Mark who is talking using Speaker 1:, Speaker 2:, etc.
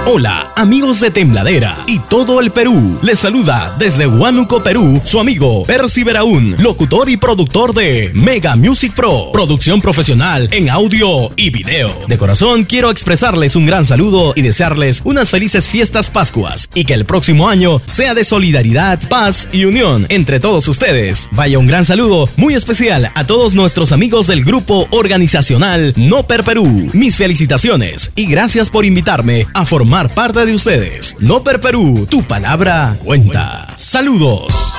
Speaker 1: Hola, amigos de Tembladera y todo el Perú. Les saluda desde Huánuco, Perú, su amigo Percy Beraún, locutor y productor de Mega Music Pro, producción profesional en audio y video. De corazón quiero expresarles un gran saludo y desearles unas felices fiestas Pascuas y que el próximo año sea de solidaridad, paz y unión entre todos ustedes. Vaya un gran saludo muy especial a todos nuestros amigos del grupo organizacional Noper Perú. Mis felicitaciones y gracias por invitarme a formar parte de ustedes. Noper Perú, tu palabra cuenta. Saludos.